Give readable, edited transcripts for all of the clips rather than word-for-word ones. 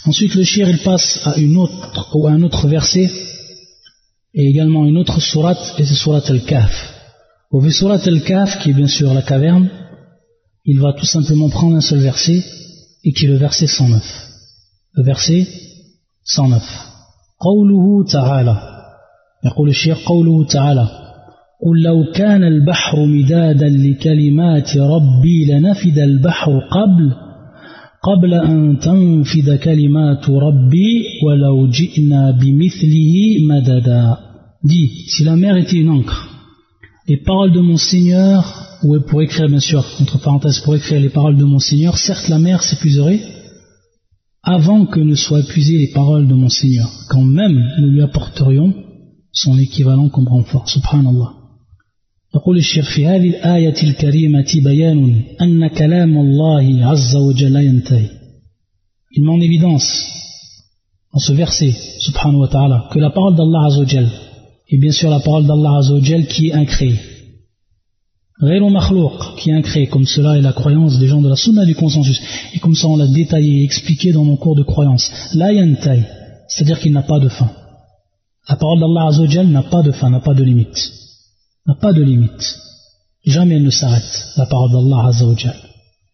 Ensuite le shir il passe à un autre verset et également une autre sourate, et c'est sourate Al-Kahf. Au vu sourate Al-Kahf, qui est bien sûr la caverne, il va tout simplement prendre un seul verset et qui est le verset 109. Le verset 109. قوله تعالى يقول الشيخ قوله تعالى قل لو كان البحر مدادا لكلمات ربي لنفد البحر قبل أن تنفد كلمات ربي ولو جئنا بمثله مددا. Dit, si la mer était une encre, les paroles de mon Seigneur, ou pour écrire bien sûr, entre parenthèses, pour écrire les paroles de mon Seigneur, certes la mer s'épuiserait avant que ne soient épuisées les paroles de mon Seigneur, quand même nous lui apporterions son équivalent comme renfort. Subhanallah. يقول الشيخ في هذه الآية الكريمة بيان أن كلام الله عز وجل لا ينتهي. Il met en évidence dans ce verset, subhanahu wa ta'ala, que la parole d'Allah azza wa jal est bien sûr la parole d'Allah azza wa jal qui est incréée. غير مخلوق, qui est incréé, comme cela est la croyance des gens de la sunna du consensus. Et comme ça on l'a détaillé et expliqué dans nos cours de croyance. La yantai, c'est-à-dire qu'il n'a pas de fin. La parole d'Allah azza wa jal n'a pas de fin, n'a pas de limite. N'a pas de limite. Jamais elle ne s'arrête, la parole d'Allah azza wa jal.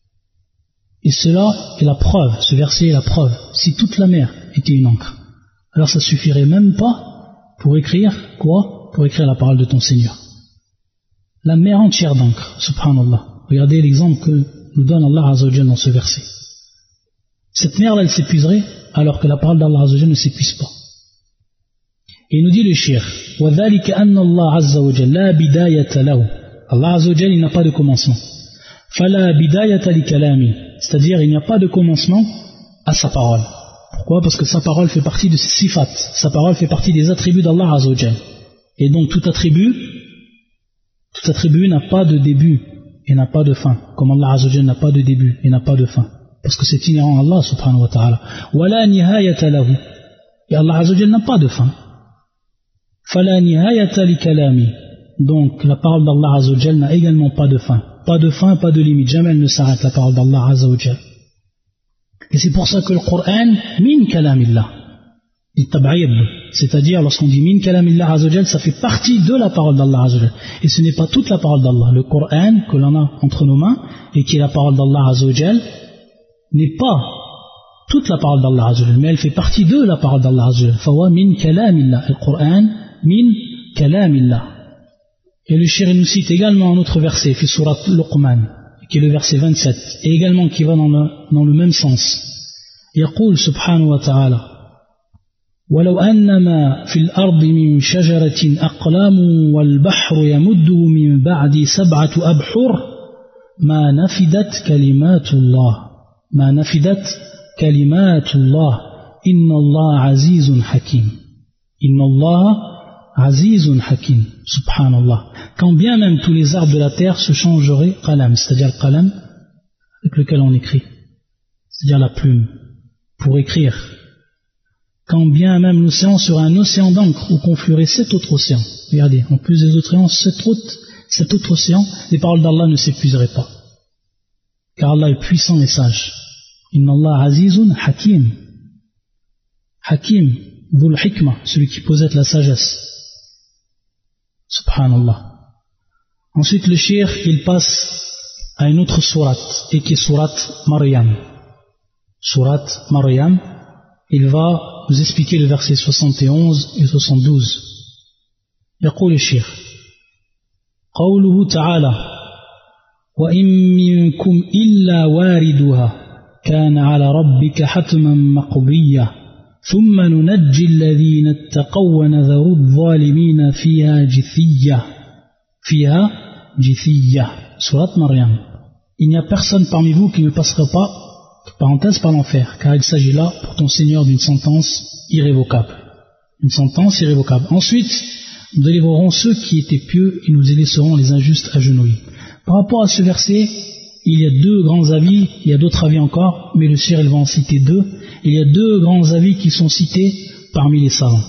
Et cela est la preuve, ce verset est la preuve. Si toute la mer était une encre, alors ça suffirait même pas pour écrire quoi? Pour écrire la parole de ton Seigneur. La mer entière d'encre, subhanallah. Regardez l'exemple que nous donne Allah azza wa jal dans ce verset. Cette mer-là, elle s'épuiserait, alors que la parole d'Allah azza wa jal ne s'épuise pas. Et il nous dit le shir, وَذَلِكَ أَنَّ اللَّهَ عَزَّ وَجَلَّ لَا بِدَايَةَ لَهُ. Allah azza wa jal, il n'a pas de commencement. فَلَا بِدَايَةَ لِكَلَامِ, c'est-à-dire il n'y a pas de commencement à sa parole. Pourquoi? Parce que sa parole fait partie de ses sifat, sa parole fait partie des attributs d'Allah azza wa jal. Et donc tout attribut n'a pas de début et n'a pas de fin, comme Allah azza wa jal n'a pas de début et n'a pas de fin, parce que c'est inhérent à Allah subhanahu wa ta'ala. وَلَا نِهَايَةَ لَهُ, et Allah azza wa jal n'a pas de fin. فَلَا نِهَايَةَ لِكَلَامِ, donc la parole d'Allah azza wa jal n'a également pas de fin. Pas de fin, pas de limite, jamais elle ne s'arrête, la parole d'Allah azza wa jal. Et c'est pour ça que le Coran, min kalamillah, c'est-à-dire lorsqu'on dit min kalamillah azza wa jal, ça fait partie de la parole d'Allah azza wa jal. Et ce n'est pas toute la parole d'Allah. Le Coran que l'on a entre nos mains et qui est la parole d'Allah azza wa jal n'est pas toute la parole d'Allah azza wa jal, mais elle fait partie de la parole d'Allah azza wa jal. Fawa min kalamillah, le Coran min kalamillah. Et le shir nous cite également un autre verset, fi surat Luqman, qui est le verset 27, et également qui va dans le même sens. يقول سبحانه وتعالى ولو أنما في الأرض من شجرة أقلام والبحر يمده من بعد 7 أبحر ما نفدت كلمات الله إن الله عزيز حكيم. إن الله عزيز حكيم. Subhanallah. Quand bien même tous les arbres de la terre se changeraient qalam, c'est-à-dire le qalam avec lequel on écrit, c'est-à-dire la plume, pour écrire. Quand bien même l'océan serait un océan d'encre où confluerait 7 autres océans. Regardez, en plus des autres océans, 7 autres océans, les paroles d'Allah ne s'épuiseraient pas. Car Allah est puissant et sage. Inna Allah azizun hakim. Hakim, dhul hikmah, celui qui possède la sagesse. Subhanallah. Ensuite le shir il passe à une autre sourate et qui est sourate Maryam. Sourate Maryam, il va nous expliquer le verset 71 et 72. يقول الشيخ قوله تعالى وإن منكم إلا واردها كان على ربك حتما مقضيا ثم ننجي الذين اتقوا ونذر الظالمين فيها جثية. Sourate Maryam. Il n'y a personne parmi vous qui ne passera pas, parenthèse, par l'enfer, car il s'agit là pour ton Seigneur d'une sentence irrévocable. Une sentence irrévocable. Ensuite, nous délivrerons ceux qui étaient pieux et nous laisserons les injustes agenouillés. Par rapport à ce verset, il y a 2 grands avis, il y a d'autres avis encore, mais le shir il va en citer 2. Il y a 2 grands avis qui sont cités parmi les savants.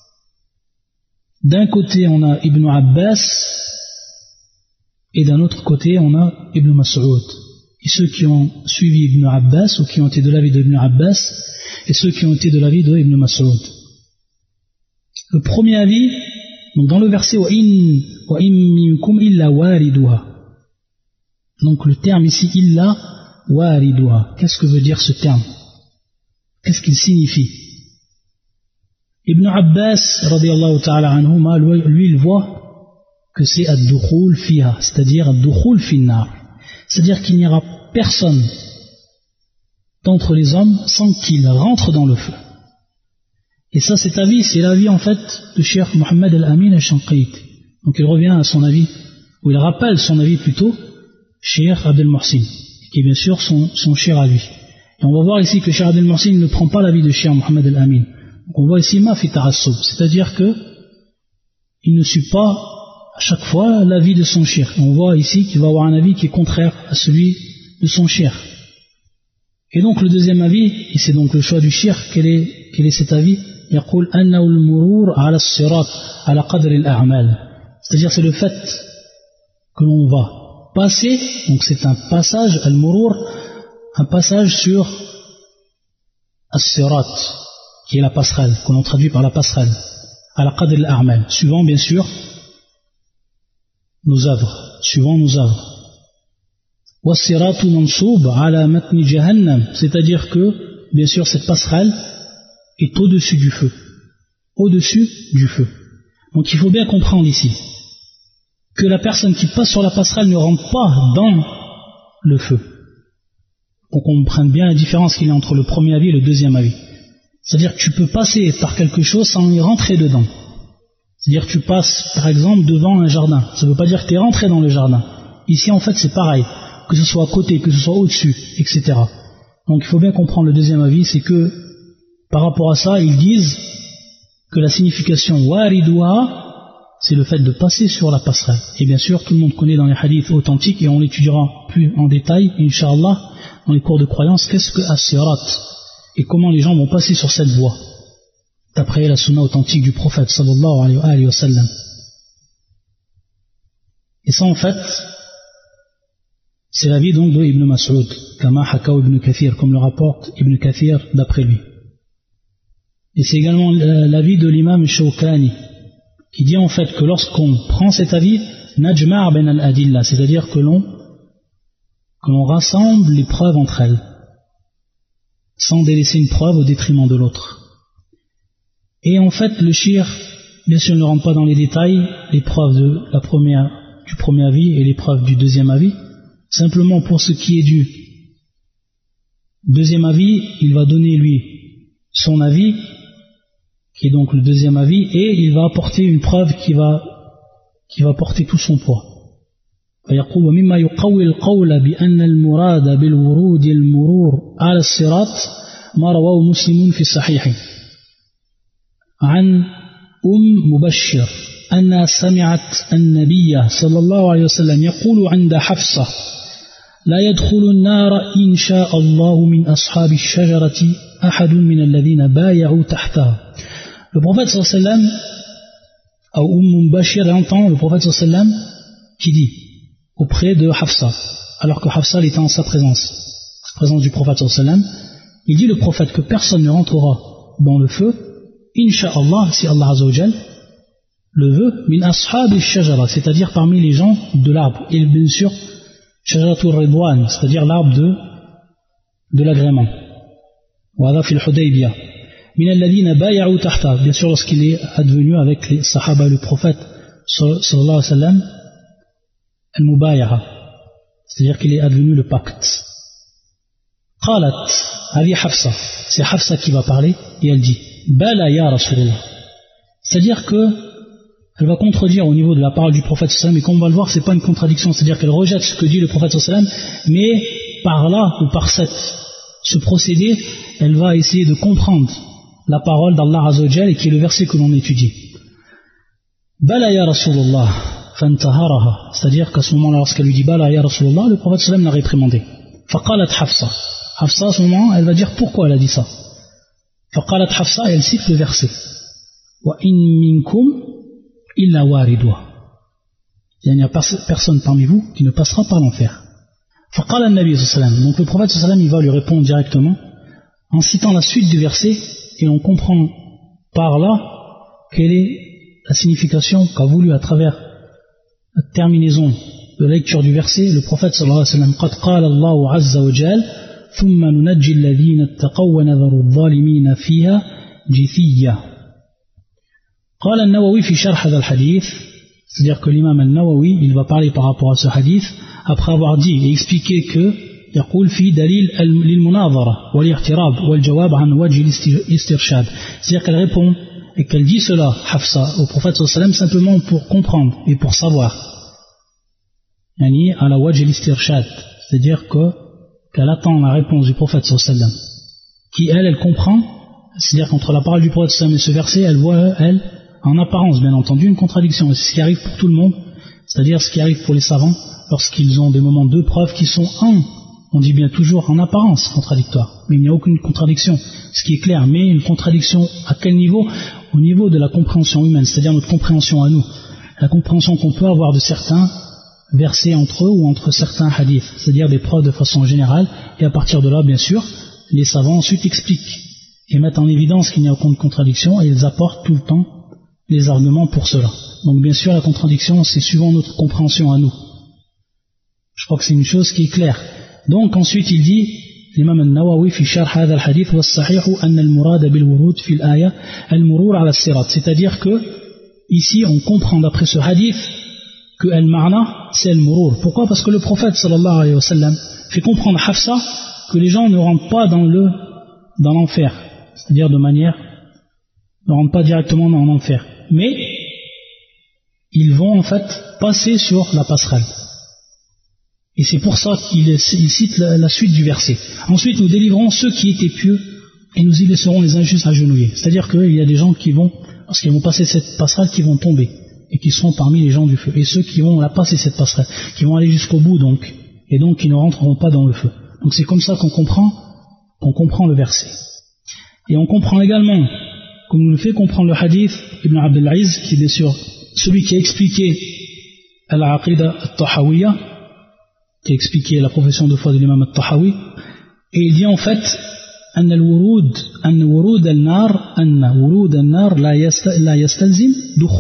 D'un côté, on a Ibn Abbas, et d'un autre côté, on a Ibn Mas'ud. et ceux qui ont suivi Ibn Abbas ou qui ont été de l'avis de Ibn Abbas et ceux qui ont été de l'avis de Ibn Mas'ud. Le premier avis, donc dans le verset wa in minkum illa wariduha. Donc le terme ici illa wariduha. Qu'est-ce que veut dire ce terme? Qu'est-ce qu'il signifie? Ibn Abbas radiyallahu ta'ala anhuma, lui il voit que c'est ad-dukhul fiha, c'est-à-dire ad-dukhul fin-nar, c'est-à-dire qu'il n'y aura personne d'entre les hommes sans qu'il rentre dans le feu. Et ça, cet avis, c'est l'avis en fait de Cheikh Mohammed al-Amin al-Shanqiti. Donc il revient à son avis, ou il rappelle son avis plutôt, Cheikh Abdel Mohsin, qui est bien sûr son cheikh à lui. Et on va voir ici que Cheikh Abdel Mohsin ne prend pas l'avis de Cheikh Mohammed al-Amin. Donc on voit ici ma fi ta'assub, c'est-à-dire que il ne suit pas à chaque fois l'avis de son cheikh. On voit ici qu'il va avoir un avis qui est contraire à celui de son cheikh. Et donc le deuxième avis, et c'est donc le choix du cheikh, quel est cet avis? يقول أنه المرور على الصراط على قدر الأعمال, c'est-à-dire c'est le fait que l'on va passer, donc c'est un passage al-murur, un passage sur as-sirat, qui est la passerelle, que l'on traduit par la passerelle, à la qadr al-a'mal, suivant bien sûr nos œuvres, was-siratu mansub ala matni jahannam, c'est-à-dire que bien sûr cette passerelle est au-dessus du feu. Donc il faut bien comprendre ici que la personne qui passe sur la passerelle ne rentre pas dans le feu. Pour qu'on comprenne bien la différence qu'il y a entre le premier avis et le deuxième avis. C'est-à-dire que tu peux passer par quelque chose sans y rentrer dedans. C'est-à-dire que tu passes par exemple devant un jardin. Ça ne veut pas dire que tu es rentré dans le jardin. Ici en fait c'est pareil, que ce soit à côté, que ce soit au-dessus, etc. Donc il faut bien comprendre le deuxième avis, c'est que par rapport à ça, ils disent que la signification waridouha, c'est le fait de passer sur la passerelle. Et bien sûr, tout le monde connaît dans les hadiths authentiques, et on l'étudiera plus en détail, Inch'Allah, dans les cours de croyance, qu'est-ce que as-sirat, et comment les gens vont passer sur cette voie, d'après la sunna authentique du prophète, sallallahu alayhi wa sallam. Et ça, en fait, c'est l'avis donc de Ibn Mas'ud, kama hakaw Ibn Kathir, comme le rapporte Ibn Kathir d'après lui. Et c'est également l'avis de l'imam Shawkani, qui dit en fait que lorsqu'on prend cet avis, najma' ben al-adilla, c'est-à-dire que l'on rassemble les preuves entre elles, sans délaisser une preuve au détriment de l'autre. Et en fait, le shir, bien sûr, ne rentre pas dans les détails, les preuves du premier avis et les preuves du deuxième avis. Simplement pour ce qui est du deuxième avis, il va donner lui son avis, qui est donc le deuxième avis, et il va apporter une preuve qui va porter tout son poids. فيقول ومما يقوي القول بأن المراد بالورود المرور على الصراط ما رواه مسلم في الصحيح عن مبشر أنها سمعت النبي صلى الله عليه وسلم يقول عند حفصة لا يدخل النار إن شاء الله من أصحاب الشجرة أحد من الذين بايعوا تحتها. Le prophète sallallahu alayhi wa sallam, ou Bashir entend le prophète sallallahu alayhi wa sallam qui dit auprès de Hafsa, alors que Hafsa était en sa présence du prophète sallallahu alayhi wa sallam, il dit le prophète que personne ne rentrera dans le feu, Inch'Allah, si Allah Azza wa Jal le veut, min ashab al-shajara, c'est-à-dire parmi les gens de l'arbre, et bien sûr shajaratul ridwan, c'est-à-dire l'arbre de l'agrément. Wa fi al-Hudaybiyah. Min alladhina bay'u tahta, bien sûr lorsqu'il est advenu avec les sahaba le prophète sallallahu alayhi wa sallam al-mubay'a, c'est-à-dire qu'il est advenu le pacte. Qalat Ali Hafsa, c'est Hafsa qui va parler et elle dit Bala ya Rasulullah, c'est-à-dire que elle va contredire au niveau de la parole du prophète sallallahu alayhi wa sallam, et comme on va le voir, c'est pas une contradiction, c'est-à-dire qu'elle rejette ce que dit le prophète sallallahu alayhi wa sallam, mais par là ou par ce procédé, elle va essayer de comprendre la parole d'Allah Azza wa Jal, et qui est le verset que l'on étudie. Bala ya Rasulullah fantaharaha, c'est-à-dire qu'à ce moment-là, lorsqu'elle lui dit Bala ya Rasulullah, le prophète sallallahu alayhi wa sallam l'a réprimandé. Faqalat Hafsa, Hafsa à ce moment, elle va dire pourquoi elle a dit ça. Faqalat Hafsa, et elle cite le verset Wa in minkum illa waridwa, il n'y a personne parmi vous qui ne passera par l'enfer. فقال النبي صلى الله عليه وسلم. Donc le prophète sallallahu alayhi wa sallam, il va lui répondre directement en citant la suite du verset, et on comprend par là quelle est la signification qu'a voulu à travers la terminaison de la lecture du verset le prophète sallallahu alayhi wa sallam. قد قال الله عز وجل ثم ننجي الذين اتقوا ونذر الظالمين فيها جثيا. قال النووي في شرح هذا الحديث, c'est-à-dire que l'imam al-Nawawi, il va parler par rapport à ce hadith après avoir dit et expliqué que يقول في دليل للمناظرة والاعتراض والجواب عن وجه الاسترشاد, c'est-à-dire qu'elle répond et qu'elle dit cela, Hafsa, au prophète sallallahu alayhi wa sallam, simplement pour comprendre et pour savoir, yani à la wajh al-istirshad, c'est-à-dire qu'elle attend la réponse du prophète sallallahu alayhi wa sallam, qui elle comprend, c'est-à-dire qu'entre la parole du prophète sallallahu alayhi wa sallam et ce verset, elle voit, elle, en apparence bien entendu, une contradiction. C'est ce qui arrive pour tout le monde, c'est-à-dire ce qui arrive pour les savants lorsqu'ils ont des moments de preuve qui sont on dit bien toujours en apparence contradictoires, mais il n'y a aucune contradiction, ce qui est clair, mais une contradiction à quel niveau? Au niveau de la compréhension humaine, c'est-à-dire notre compréhension à nous, la compréhension qu'on peut avoir de certains versets entre eux ou entre certains hadiths, c'est-à-dire des preuves de façon générale, et à partir de là, bien sûr, les savants ensuite expliquent et mettent en évidence qu'il n'y a aucune contradiction, et ils apportent tout le temps les arguments pour cela. Donc bien sûr, la contradiction, c'est suivant notre compréhension à nous. Je crois que c'est une chose qui est claire. Donc ensuite il dit, l'imam al-Nawawi fi sharh hadha al-hadith was-sahihu anna al-murad bil-wurud fi al-aya al-murur ala as-sirat, c'est-à-dire que ici on comprend d'après ce hadith que al-ma'na c'est al-murur. Pourquoi? Parce que le prophète sallallahu alayhi wa sallam fait comprendre à Hafsa que les gens ne rentrent pas dans l'enfer, c'est-à-dire de manière, ne rentrent pas directement dans l'enfer, mais ils vont en fait passer sur la passerelle. Et c'est pour ça qu'il cite la suite du verset. Ensuite, nous délivrons ceux qui étaient pieux et nous y laisserons les injustes agenouillés. C'est-à-dire qu'il y a des gens qui vont, lorsqu'ils vont passer cette passerelle, qui vont tomber et qui seront parmi les gens du feu. Et ceux qui vont la passer cette passerelle, qui vont aller jusqu'au bout donc, et donc qui ne rentreront pas dans le feu. Donc c'est comme ça qu'on comprend le verset. Et on comprend également, comme nous le fait comprendre le hadith Ibn Abdul Aziz, qui est bien sûr celui qui a expliqué al-Aqida al-Tahawiyya, qui a expliqué la profession de foi de l'imam al-Tahawi, et il dit en fait أن ورود النار لا يستلزم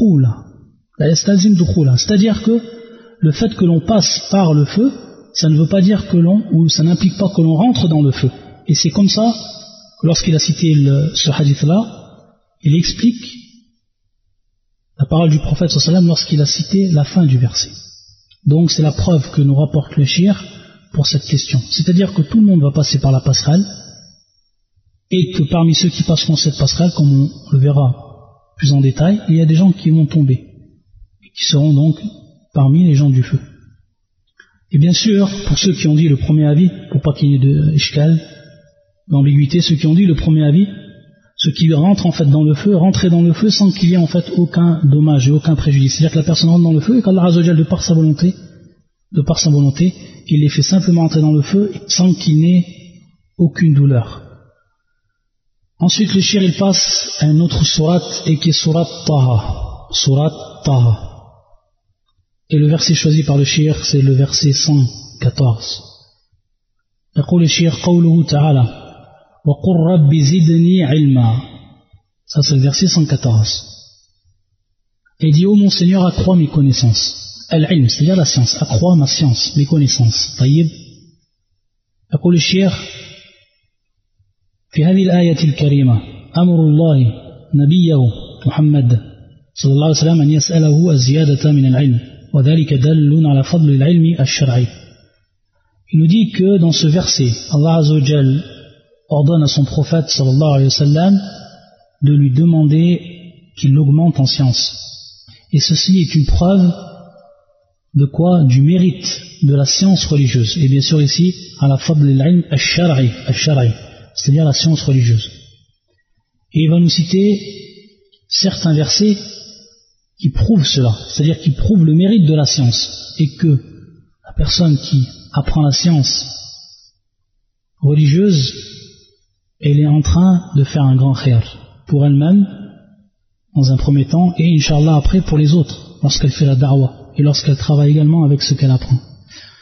دخولها, c'est-à-dire que le fait que l'on passe par le feu, ça ne veut pas dire ça n'implique pas que l'on rentre dans le feu. Et c'est comme ça, lorsqu'il a cité ce hadith-là, il explique la parole du prophète sallallahu alayhi wa sallam lorsqu'il a cité la fin du verset. Donc c'est la preuve que nous rapporte le shir pour cette question. C'est-à-dire que tout le monde va passer par la passerelle, et que parmi ceux qui passeront cette passerelle, comme on le verra plus en détail, il y a des gens qui vont tomber, et qui seront donc parmi les gens du feu. Et bien sûr, pour ceux qui ont dit le premier avis, pour pas qu'il y ait d'ishkal, d'ambiguïté, ceux qui ont dit le premier avis, ceux qui rentrent en fait dans le feu, rentrer dans le feu sans qu'il y ait en fait aucun dommage et aucun préjudice. C'est-à-dire que la personne rentre dans le feu et qu'Allah Azza wa Jal, de par sa volonté, il les fait simplement entrer dans le feu sans qu'il n'ait aucune douleur. Ensuite, le shir il passe à une autre sourate et qui est sourate Taha. Et le verset choisi par le shir, c'est le verset 114. يقول الشيخ قوله تعالى وقل رب زدني علما. Ça c'est le verset 114. Et il dit, ô mon Seigneur, accrois mes connaissances. Al-ilm, c'est-à-dire la science, accrois ma science, mes connaissances. طيب. يقول الشيخ في هذه الآية الكريمة أمر الله نبيه محمد صلى الله عليه وسلم أن يسأله الزيادة من العلم وذلك دل على فضل العلم الشرعي. Il nous dit que dans ce verset, Allah Azza wa Jal ordonne à son prophète sallallahu alayhi wa sallam de lui demander qu'il l'augmente en science. Et ceci est une preuve de quoi? Du mérite de la science religieuse. Et bien sûr ici, à la fadl al-ilm al-shar'i, c'est-à-dire la science religieuse. Et il va nous citer certains versets qui prouvent cela, c'est-à-dire qui prouvent le mérite de la science, et que la personne qui apprend la science religieuse, elle est en train de faire un grand khair pour elle-même dans un premier temps, et Inch'Allah après pour les autres, lorsqu'elle fait la da'wah et lorsqu'elle travaille également avec ce qu'elle apprend.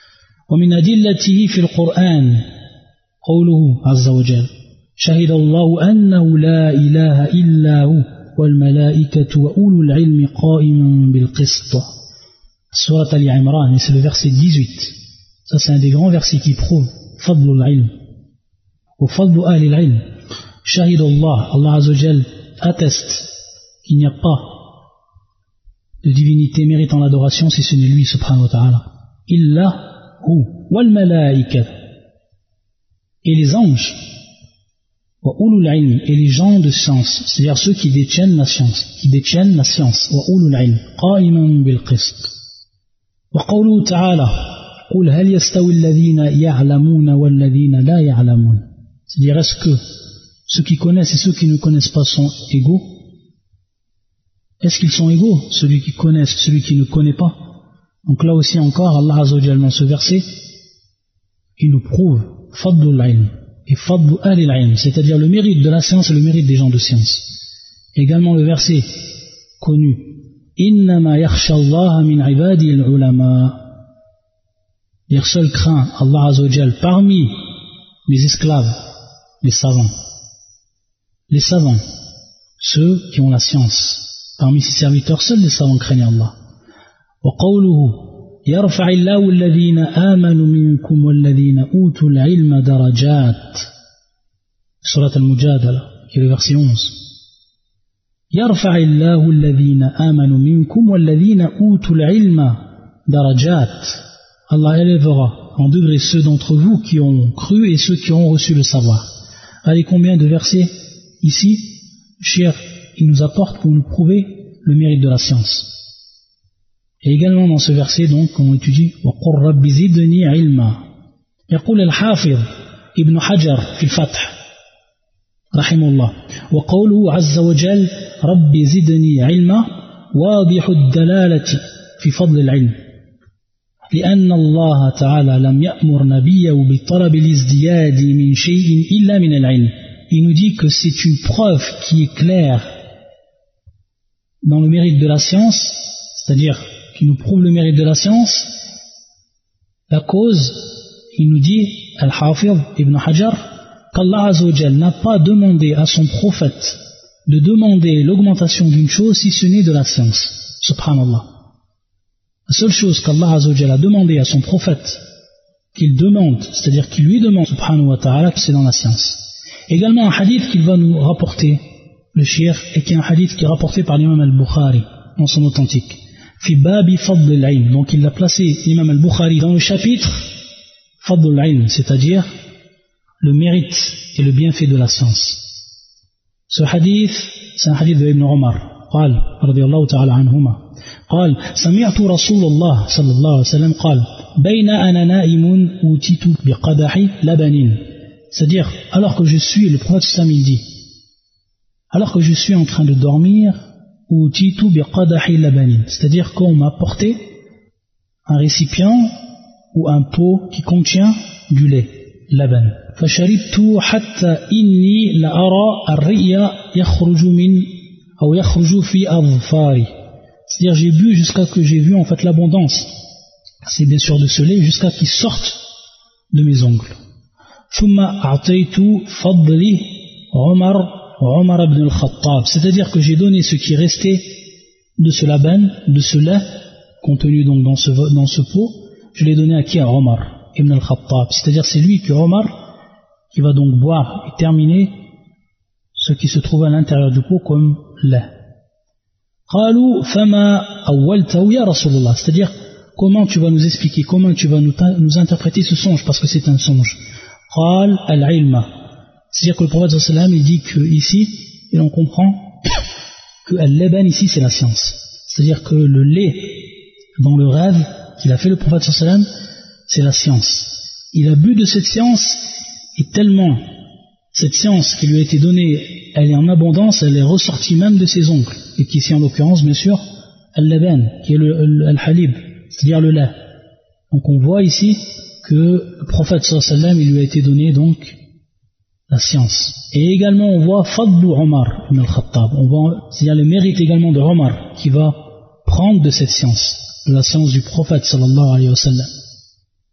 ومن أدلته في القرآن قوله عز وجل شهد الله أنه لا إله إلا هو والملائكة وأولو العلم قائما بالقسط. Surat Ali Imran, et c'est le verset 18. Ça c'est un des grands versets qui prouve Fadlul Ilm ou Fadlu Ahlil Ilm. Shahid Allah, Allah Azza wa Jal atteste qu'il n'y a pas de divinité méritant l'adoration si ce n'est lui subhanahu wa ta'ala. Illa hu wal malaika, et les anges, wa ulul ilm, et les gens de science, c'est-à-dire ceux qui détiennent la science, wa ulul ilm qa'iman bil qist. Wa qawluhu ta'ala qul hal yastawi alladhina ya'lamuna wal ladhina la ya'lamun, c'est-à-dire est-ce que ceux qui connaissent et ceux qui ne connaissent pas sont égaux? Est-ce qu'ils sont égaux, celui qui connaît, celui qui ne connaît pas? Donc là aussi encore, Allah Azza wa Jalla dans ce verset, il nous prouve Fadlul Ilm et Fadlu Ahlil Ilm, c'est-à-dire le mérite de la science et le mérite des gens de science. Également le verset connu Innama yakhsha Allah min ibadi al-ulama, dire seul craint Allah Azza wa Jalla parmi mes esclaves, les savants, ceux qui ont la science. Parmi ses serviteurs, seuls les savants craignent Allah. وقوله يرفع الله الذين آمنوا منكم والذين أوتوا العلم درجات. Surat al-Mujadala, qui est le verset 11. يرفع الله الذين آمنوا منكم والذين أوتوا العلم درجات. Allah élèvera en degrés ceux d'entre vous qui ont cru et ceux qui ont reçu le savoir. Allez, combien de versets ici, cher, il nous apporte pour nous prouver le mérite de la science. Et également dans ce verset, donc, on étudie وَقُلْ رَبِّ زِدْنِي عِلْمًا. يقول الحافظ ابن حجر في الفتح رحمه الله وقوله عز وجل رَبِّ زِدْنِي عِلْمًا واضح الدلالة في فضل العلم لأن الله تعالى لم يأمر نبيه بطلب الازدياد من شيء إلا من العلم. Il nous dit que c'est une preuve qui est claire dans le mérite de la science, c'est-à-dire qui nous prouve le mérite de la science. La cause, il nous dit, Al-Hafidh Ibn Hajar, qu'Allah Azza wa Jal n'a pas demandé à son prophète de demander l'augmentation d'une chose si ce n'est de la science. Subhanallah. La seule chose qu'Allah Azza wa Jal a demandé à son prophète, qu'il demande, c'est-à-dire qu'il lui demande, subhanahu wa ta'ala, c'est dans la science. Également un hadith qu'il va nous rapporter, le shir, et qui est un hadith qui est rapporté par l'imam al-Bukhari dans son authentique. Fi babi fadl al-ilm. Donc il l'a placé, l'imam al-Bukhari, dans le chapitre fadl al-ilm, c'est-à-dire le mérite et le bienfait de la science. Ce hadith, c'est un hadith de Ibn Omar. قال رضي الله تعالى عنهما قال سمعت رسول الله صلى الله عليه وسلم قال بين أنا نائم أوتيت بقدح لبن. C'est-à-dire, alors que je suis, le prophète Sam il dit, alors que je suis en train de dormir, c'est-à-dire qu'on m'a apporté un récipient ou un pot qui contient du lait, laban. فشربت حتى إني لأرى الرئي يخرج من أو يخرج في أظفاري. C'est-à-dire, j'ai bu jusqu'à que j'ai vu en fait l'abondance. C'est bien sûr de ce lait jusqu'à qu'il sorte de mes ongles. ثم أعطيت فضلي عمر بن الخطاب, c'est-à-dire que j'ai donné ce qui restait de ce laban, de ce lait contenu donc dans ce pot, je l'ai donné à qui? À Omar ibn al-Khattab, c'est-à-dire c'est lui que Omar qui va donc boire et terminer ce qui se trouve à l'intérieur du pot comme lait. قالوا فما أولته يا رسول الله, c'est-à-dire comment tu vas nous expliquer, comment tu vas nous interpréter ce songe, parce que c'est un songe. قال العلم, c'est-à-dire que le prophète sallallahu alayhi wa sallam il dit que ici, et on comprend que al-laban ici c'est la science, c'est-à-dire que le lait dans le rêve qu'il a fait le prophète sallallahu alayhi wa sallam, c'est la science. Il a bu de cette science et tellement cette science qui lui a été donnée, elle est en abondance, elle est ressortie même de ses ongles, et qui ici en l'occurrence bien sûr al-laban qui est al-halib, c'est-à-dire le lait. Donc on voit ici que le prophète sallallahu alayhi wa sallam il lui a été donné donc la science. Et également on voit Fadlu Omar ibn al-Khattab, on voit, c'est-à-dire le mérite également de Omar qui va prendre de cette science, de la science du prophète sallallahu alayhi wa sallam.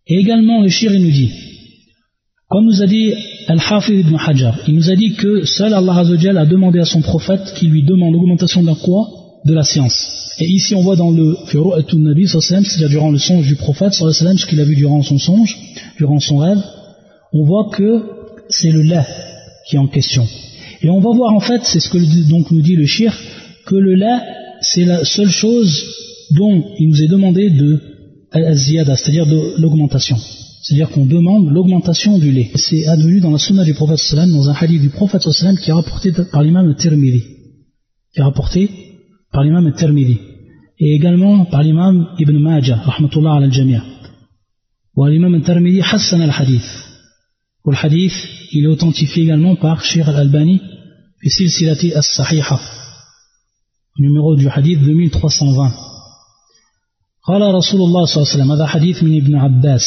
Et également, le shir, il nous dit, comme nous a dit Al-Hafidh ibn Hajar, il nous a dit que seul Allah Azza wa Jalla a demandé à son prophète qu'il lui demande l'augmentation d'un quoi? De la science. Et ici on voit dans le Firu'atun Nabi, c'est-à-dire durant le songe du prophète, ce qu'il a vu durant son songe, durant son rêve, on voit que c'est le la qui est en question. Et on va voir en fait, c'est ce que donc nous dit le shir, que le la, c'est la seule chose dont il nous est demandé de al-ziyada, c'est-à-dire de l'augmentation. C'est-à-dire qu'on demande l'augmentation du lait. C'est advenu dans la sunna du prophète sallam, dans un hadith du prophète sallam qui est rapporté par l'imam al-Tirmidhi. Et également par l'imam Ibn Majah, rahmatullah ala al-jami'. Wa l'imam al-Tirmidhi hassan al-hadith. Le hadith, il est authentifié également par Sheikh al-Albani, fi silsilati as-sahiha. Numéro du hadith 2320. قال رسول الله صلى الله عليه وسلم, هذا حديث من ابن عباس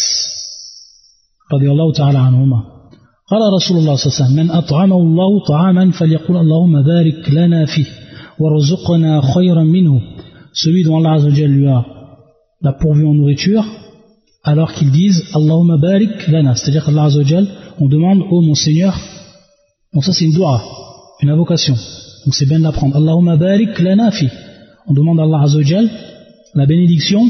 رضي الله تعالى عنهما. قال رسول الله صلى الله عليه وسلم, من أطعمه الله طعاما فليقول اللهم بارك لنا فيه وارزقنا خيرا منه. Celui dont Allah Azza wa Jalla lui a pourvu en nourriture, alors qu'ils disent Allahumma barik lana, c'est-à-dire qu'Allah Azza wa Jalla, on demande ô mon Seigneur, donc ça c'est une dua, une invocation, donc c'est bien de l'apprendre. Allahumma barik lana fi, on demande à Allah Azza wa Jalla la bénédiction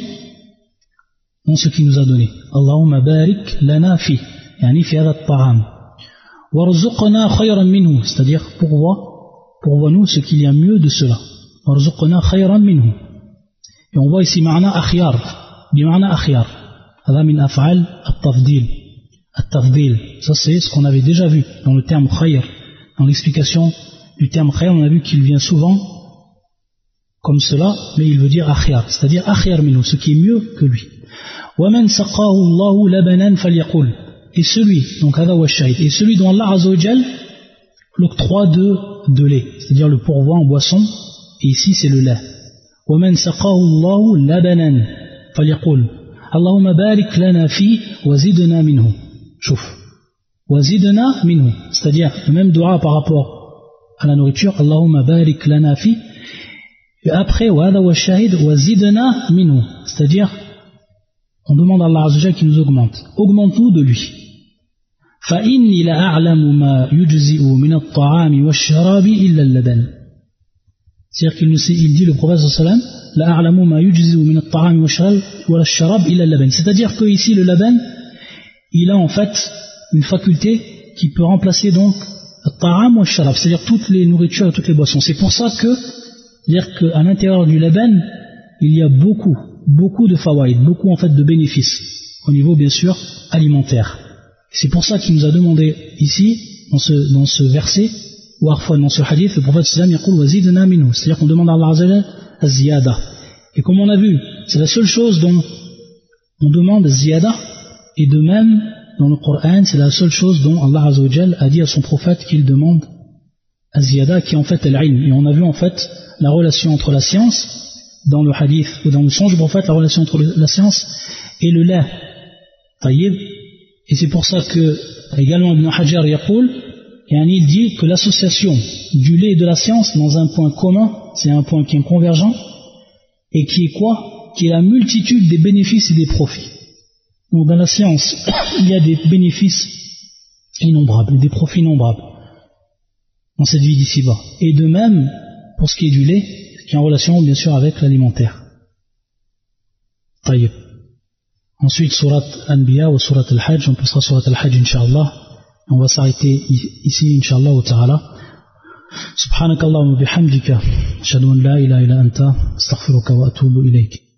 dans ce qu'il nous a donné. Allahumma barik lana fi, yani fi hadha at-ta'am. Warzuqna khayran minhu, c'est-à-dire pourvois-nous ce qu'il y a mieux de cela. Warzuqna khayran minhu. Et on voit ici ma'na akhyar, bima'na akhyar. Hadha min af'al at-tafdil. At-tafdil, ça c'est ce qu'on avait déjà vu dans le terme khayr. Dans l'explication du terme khayr, on a vu qu'il vient souvent comme cela, mais il veut dire akhyar, c'est-à-dire akhyar minhu, ce qui est mieux que lui. وَمَنْ سَقَاهُ اللَّهُ لَبَنًا فَلْيَقُلْ. Et celui, donc hadha wa shahid, et celui dont Allah Azza wa Jalla l'octroie de lait, c'est-à-dire le pourvoi en boisson, et ici c'est le lait. وَمَنْ سَقَاهُ اللَّهُ لَبَنًا فَلْيَقُلْ اللَّهُمَّ بَارِكْ لَنَا فِيهِ وَزِدْنَا مِنْهُ. Chouf. وَزِدْنَا مِنْهُ, c'est-à-dire le même dua par rapport à la nourriture, اللَّهُمَّ بَارِكْ لَنَا فِيهِ. Et après, وَهَذَا وَالشَّاهِدْ وَزِدْنَا مِنْهُ, c'est-à-dire on demande à Allah Azza wa Jalla qu'il nous augmente. Augmente-nous de lui. فَإِنِّي لَأَعْلَمُ مَا يُجْزِئُ مِنَ الطَّعَامِ وَالشَّرَابِ إِلَّا اللَّبَنِ. C'est-à-dire qu'il dit, le prophète sallallahu alayhi wa sallam, لَأَعْلَمُ مَا يُجْزِئُ مِنَ الطَّعَامِ وَالشَّرَابِ إِلَّا اللَّبَنِ. C'est-à-dire que ici le laban, il a en fait une faculté qui peut remplacer donc الطعام والشراب, c'est-à-dire toutes les nourritures et toutes les boissons. C'est pour ça que, c'est-à-dire qu'à l'intérieur du laban, il y a beaucoup de fawaïd, beaucoup en fait de bénéfices, au niveau bien sûr alimentaire. C'est pour ça qu'il nous a demandé ici, dans ce verset, ou parfois dans ce hadith, le prophète sallam yaqul wa zidna minhu, c'est-à-dire qu'on demande à Allah Azza wa Jalla az-ziyada. Et comme on a vu, c'est la seule chose dont on demande az-ziyada, et de même, dans le Coran, c'est la seule chose dont Allah Azza wa Jalla a dit à son prophète qu'il demande az-ziyada, qui est en fait al-ilm. Et on a vu en fait la relation entre la science, dans le hadith ou dans le songe du prophète, la relation entre la science et le lait. Taïb. Et c'est pour ça que également Ibn Hajar yaqul, et il dit que l'association du lait et de la science dans un point commun, c'est un point qui est convergent, et qui est quoi? Qui est la multitude des bénéfices et des profits. Donc dans la science, il y a des bénéfices innombrables, des profits innombrables dans cette vie d'ici-bas. Et de même, pour ce qui est du lait, qui est en relation bien sûr avec l'alimentaire. Taïb. Ensuite, surat Anbiya ou surat Al-Hajj, on passera surat Al-Hajj, Inch'Allah. On va s'arrêter ici, Inch'Allah ta'ala. Subhanakallahumma bihamdika, ashhadu an la ilaha illa anta, astaghfiruka wa atubu ilayk.